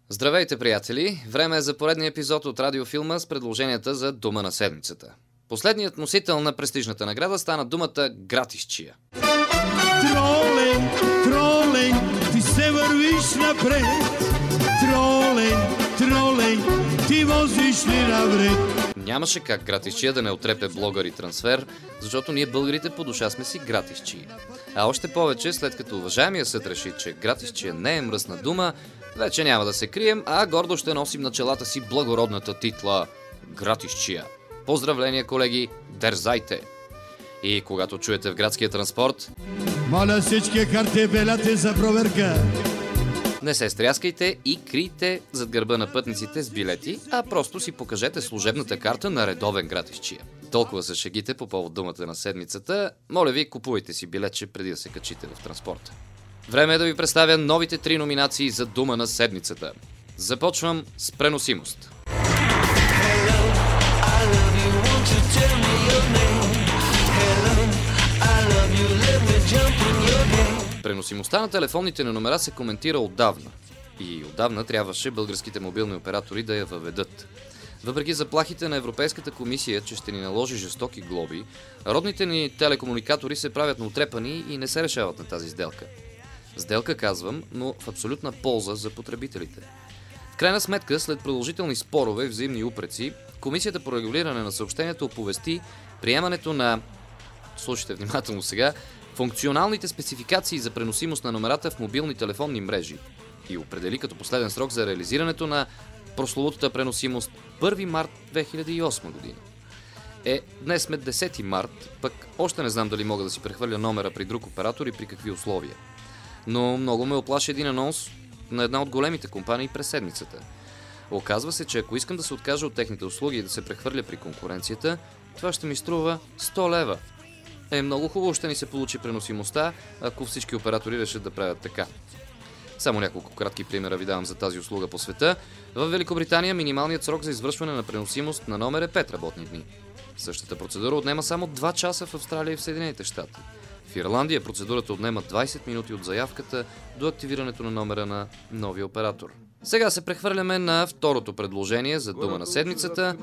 Здравейте, приятели! Време е за поредния епизод от радиофилма с предложенията за дума на седмицата. Последният носител на престижната награда стана думата гратисчия. Тролей, ти се вървиш напред. Тролей, ти возиш ли навред? Нямаше как гратисчия да не отрепе блогър и трансфер, защото ние българите по душа сме си гратисчии. А още повече, след като уважаемия съд реши, че гратисчия не е мръсна дума, вече няма да се крием, а гордо ще носим на челата си благородната титла гратисчия. Поздравления, колеги, дерзайте! И когато чуете в градския транспорт, моля всички карти беляте за проверка. Не се стряскайте и крийте зад гърба на пътниците с билети, а просто си покажете служебната карта на редовен гратисчия. Толкова са шегите по повод думата на седмицата. Моля ви, купувайте си билетче преди да се качите в транспорта. Време е да ви представя новите 3 номинации за дума на седмицата. Започвам с преносимост. Преносимостта на телефонните номера се коментира отдавна. И отдавна трябваше българските мобилни оператори да я въведат. Въпреки заплахите на Европейската комисия, че ще ни наложи жестоки глоби, родните ни телекомуникатори се правят наотрепани и не се решават на тази сделка. Сделка, казвам, но в абсолютна полза за потребителите. В крайна сметка, след продължителни спорове и взаимни упреци, Комисията по регулиране на съобщението оповести приемането на, слушайте внимателно сега, функционалните спецификации за преносимост на номерата в мобилни телефонни мрежи и определи като последен срок за реализирането на прословутата преносимост 1 март 2008 година. Днес сме 10 март, пък още не знам дали мога да си прехвърля номера при друг оператор и при какви условия. Но много ме оплаши един анонс на една от големите компании през седмицата. Оказва се, че ако искам да се откажа от техните услуги и да се прехвърля при конкуренцията, това ще ми струва 100 лева. Много хубаво ще ни се получи преносимостта, ако всички оператори решат да правят така. Само няколко кратки примера ви давам за тази услуга по света. В Великобритания минималният срок за извършване на преносимост на номер е 5 работни дни. Същата процедура отнема само 2 часа в Австралия и в Съединените щати. В Ирландия процедурата отнема 20 минути от заявката до активирането на номера на новия оператор. Сега се прехвърляме на второто предложение за дума на седмицата.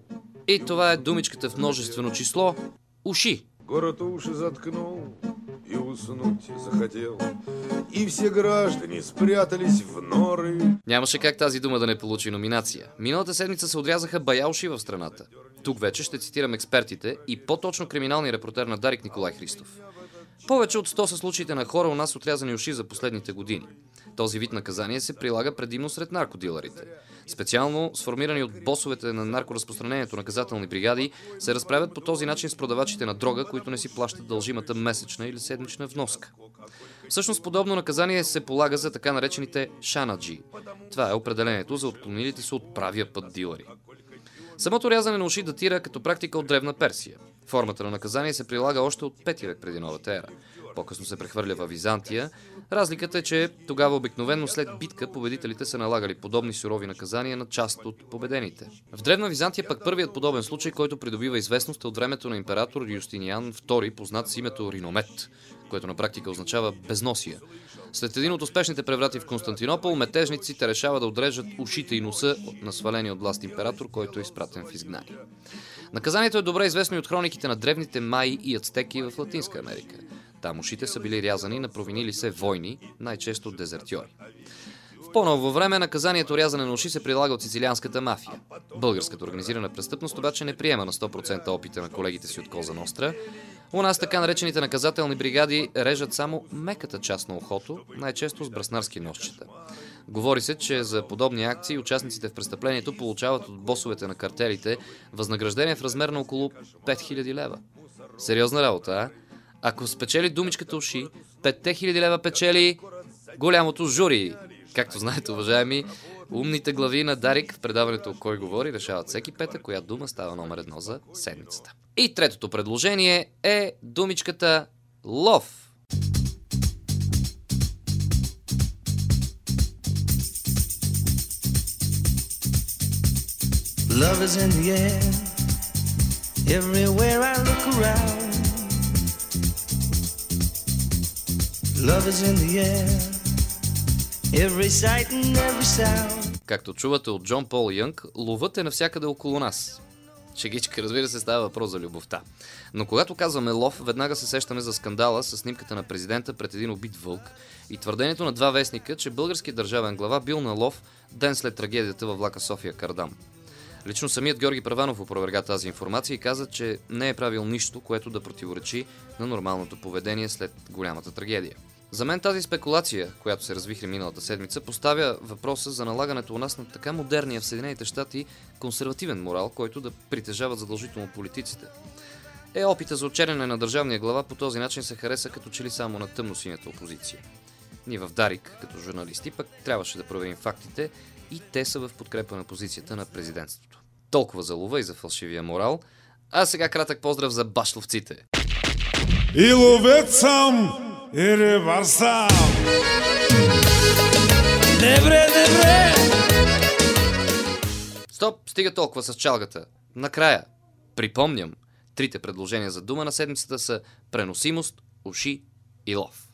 И това е думичката в множествено число – уши. Город уши заткнул и уснуть захотел, и все граждане спрятались в норы. Нямаше как тази дума да не получи номинация. Миналата седмица се отрязаха бая уши в страната. Тук вече ще цитирам експертите и по-точно криминалния репортер на Дарик Николай Христов. Повече от 100 са случаите на хора у нас отрязани уши за последните години. Този вид наказание се прилага предимно сред наркодилърите. Специално сформирани от босовете на наркоразпространението наказателни бригади се разправят по този начин с продавачите на дрога, които не си плащат дължимата месечна или седмична вноска. Всъщност подобно наказание се полага за така наречените шанаджи. Това е определението за отклонилите се от правия път дилъри. Самото рязане на уши датира като практика от древна Персия. Формата на наказание се прилага още от 5 век преди новата ера. По-късно се прехвърля във Византия. Разликата е, че тогава обикновено след битка победителите са налагали подобни сурови наказания на част от победените. В древна Византия пък първият подобен случай, който придобива известност от времето на император Юстиниан II, познат с името Риномет, което на практика означава безносия. След един от успешните преврати в Константинопол, метежниците решават да отрежат ушите и носа на сваления от власт император, който е изпратен в изгнание. Наказанието е добре известно и от хрониките на древните майи и ацтеки в Латинска Америка. Там ушите са били рязани на провинили се войни, най-често дезертьори. В по-ново време наказанието рязане на уши се прилага от сицилианската мафия. Българската организирана престъпност обаче не приема на 100% опита на колегите си от Коза Ностра. У нас така наречените наказателни бригади режат само меката част на ухото, най-често с браснарски ножчета. Говори се, че за подобни акции участниците в престъплението получават от босовете на картелите възнаграждение в размер на около 5000 лева. Сериозна работа, а? Ако спечели думичката уши, 5000 лева печели голямото жури. Както знаете, уважаеми, умните глави на Дарик в предаването "Кой говори" решават всеки петък коя дума става номер 1 за седмицата. И третото предложение е думичката лов. Love is in the air, everywhere I look around. Love is in the air, every sight and every sound. Както чувате от Джон Пол Янг, ловът е навсякъде около нас. Шегичка, разбира се, става въпрос за любовта. Но когато казваме лов, веднага се сещаме за скандала с снимката на президента пред един убит вълк и твърдението на два вестника, че българският държавен глава бил на лов ден след трагедията във влака София-Кардам. Лично самият Георги Първанов опроверга тази информация и каза, че не е правил нищо, което да противоречи на нормалното поведение след голямата трагедия. За мен тази спекулация, която се развихри миналата седмица, поставя въпроса за налагането у нас на така модерния в Съединените щати консервативен морал, който да притежават задължително политиците. Опита за отчерняне на държавния глава по този начин се хареса като че ли само на тъмносинята опозиция. Ние в Дарик, като журналисти, пък трябваше да проверим фактите и те са в подкрепа на позицията на президентството. Толкова за лова и за фалшивия морал. А сега кратък поздрав за башловците. И ловец съм, и рибар съм. Добре! Стоп, стига толкова с чалгата. Накрая, припомням, трите предложения за дума на седмицата са преносимост, уши и лов.